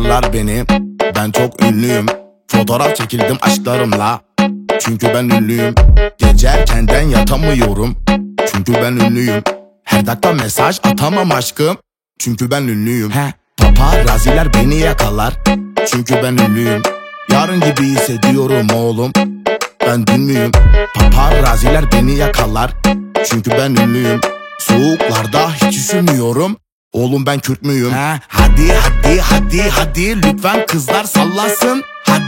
tanırlar beni. Ben çok ünlüyüm. Fotoğraf çekildim aşklarımla. Çünkü ben ünlüyüm. Gece erkenden yatamıyorum. Çünkü ben ünlüyüm. Her dakika mesaj atamam aşkım. Çünkü ben ünlüyüm. Paparazziler beni yakalar. Çünkü ben ünlüyüm. Yarın gibi hissediyorum oğlum. Ben dün müyüm? Paparazziler beni yakalar. Çünkü ben ünlüyüm. Soğuklarda hiç üşümüyorum. Oğlum ben Kürt müyüm? Hadi lütfen kızlar sallasın.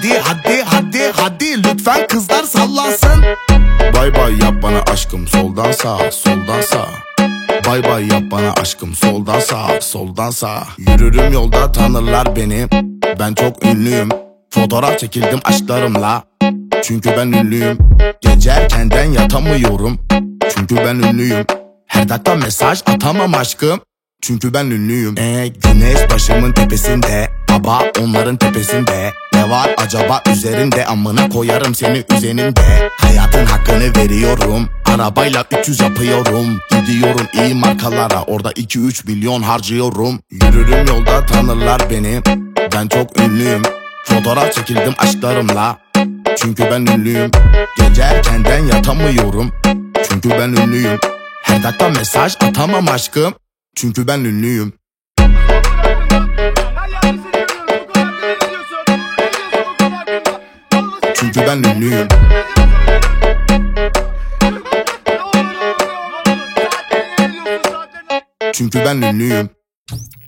Hadi lütfen kızlar sallasın. Bay bay yap bana aşkım soldan sağa, soldan sağa. Bay bay yap bana aşkım soldan sağa, soldan sağa. Yürürüm yolda tanırlar beni. Ben çok ünlüyüm. Fotoğraf çekildim aşklarımla. Çünkü ben ünlüyüm. Gece erkenden yatamıyorum. Çünkü ben ünlüyüm. Her dakika mesaj atamam aşkım. Çünkü ben ünlüyüm. Güneş başımın tepesinde, baba onların tepesinde. Ne var acaba üzerinde, amına koyarım seni üzerinde. Hayatın hakkını veriyorum. Arabayla 300 yapıyorum. Gidiyorum iyi markalara, orada 2-3 milyon harcıyorum. Yürürüm yolda tanırlar beni. Ben çok ünlüyüm. Fotoğraf çekildim aşklarımla. Çünkü ben ünlüyüm. Gece erkenden yatamıyorum. Çünkü ben ünlüyüm. Her dakika mesaj atamam aşkım. Çünkü ben ünlüyüm. Çünkü ben ünlüyüm. Çünkü ben ünlüyüm.